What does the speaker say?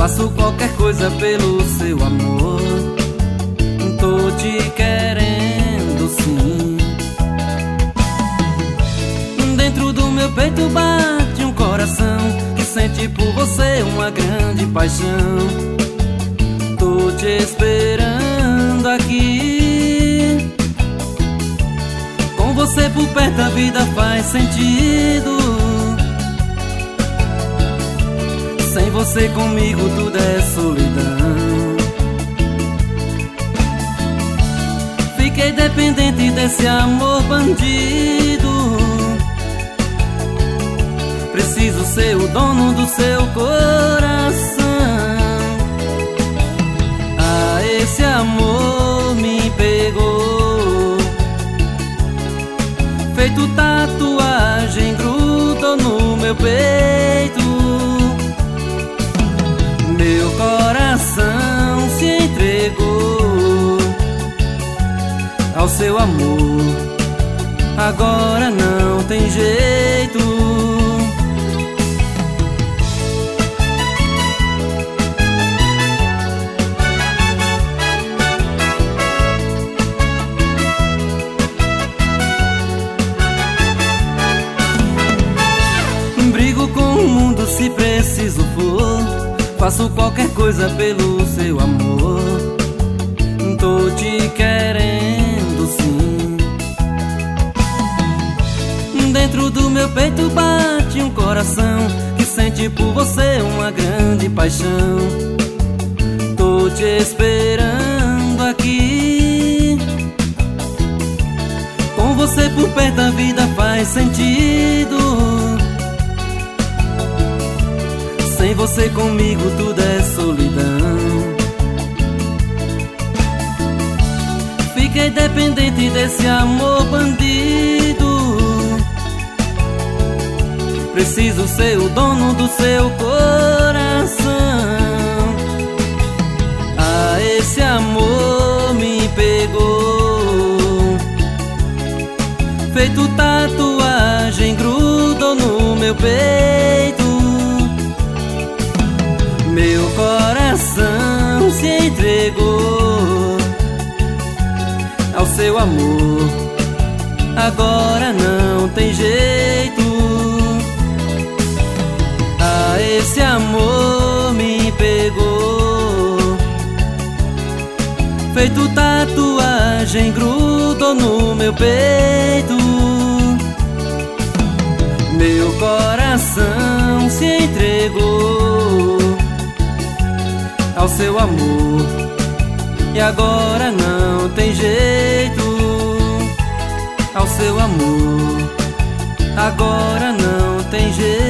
Faço qualquer coisa pelo seu amor. Tô te querendo sim. Dentro do meu peito bate um coração que sente por você uma grande paixão. Tô te esperando aqui. Com você por perto a vida faz sentido. Sem você comigo tudo é solidão. Fiquei dependente desse amor bandido. Preciso ser o dono do seu coração. Ah, esse amor me pegou. Feito tatuagem, grudou no meu peito. Meu coração se entregou ao seu amor. Agora não tem jeito. Brigo com o mundo se preciso for. Faço qualquer coisa pelo seu amor. Tô te querendo sim. Dentro do meu peito bate um coração que sente por você uma grande paixão. Tô te esperando aqui. Com você por perto a vida faz sentido. Sem você comigo tudo é solidão. Fiquei dependente desse amor bandido. Preciso ser o dono do seu coração. Ah, esse amor me pegou. Feito tatuagem, grudou no meu peito. Meu coração se entregou ao seu amor. Agora não tem jeito. Ah, esse amor me pegou. Feito tatuagem, grudou no meu peito. Meu coração se entregou ao seu amor. E agora não tem jeito. Ao seu amor. Agora não tem jeito.